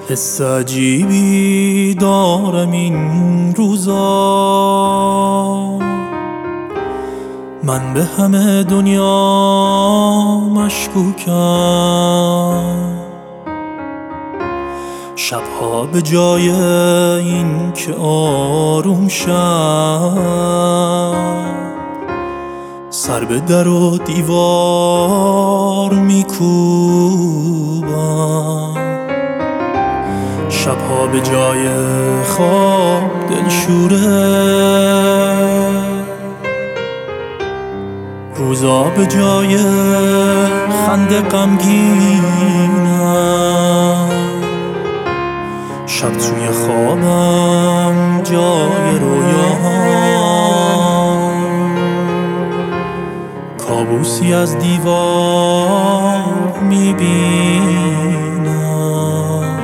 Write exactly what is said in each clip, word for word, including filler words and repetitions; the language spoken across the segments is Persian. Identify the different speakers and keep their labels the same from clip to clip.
Speaker 1: حس عجیبی دارم این روزا، من به همه دنیا مشکوکم. شبها به جای این که آروم شم، سر به در و دیوار میکوبم. شبها به جای خواب دلشوره، روزا به جای خنده غمگینم. شب توی خوابم جای رویام، کابوسی از دیوار میبینم.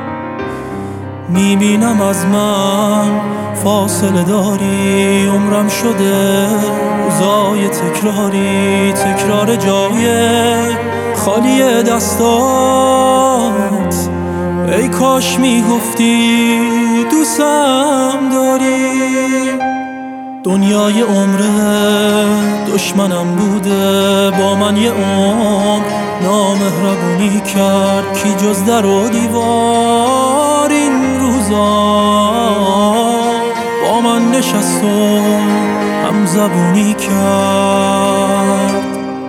Speaker 1: میبینم از من فاصله داری، عمرم شده روزای تکراری. تکرار جای خالی دستات، ای کاش میگفتی دوستم داری. دنیای عمره دشمنم بوده، با من یه عمر نامهربونی کرد. کی جز در و دیوار این روزا با من نشست و هم زبونی کرد.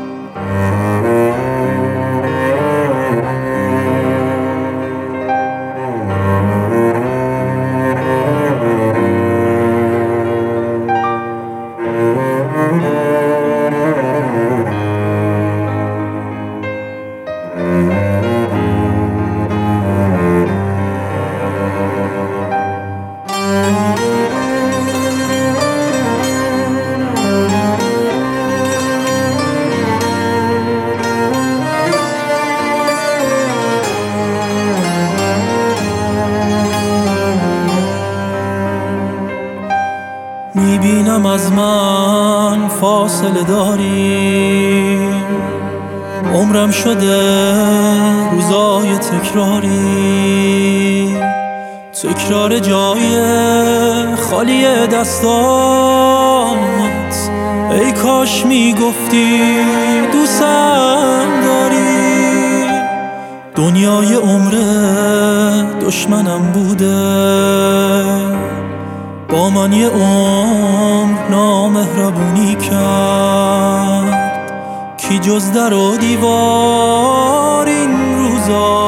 Speaker 1: میبینم از من فاصله داری، عمرم شده روزای تکراری. تکرار جای خالی دستات، ای کاش میگفتی دوستم داری. دنیای عمره دشمنم بوده، با من یه عمر نامهربونی کرد. کی جز در و دیوار این روزا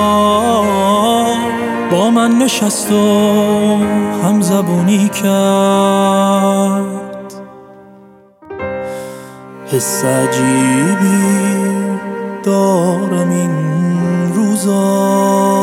Speaker 1: با من نشست و هم زبونی کرد. حس عجیبی دارم این روزا،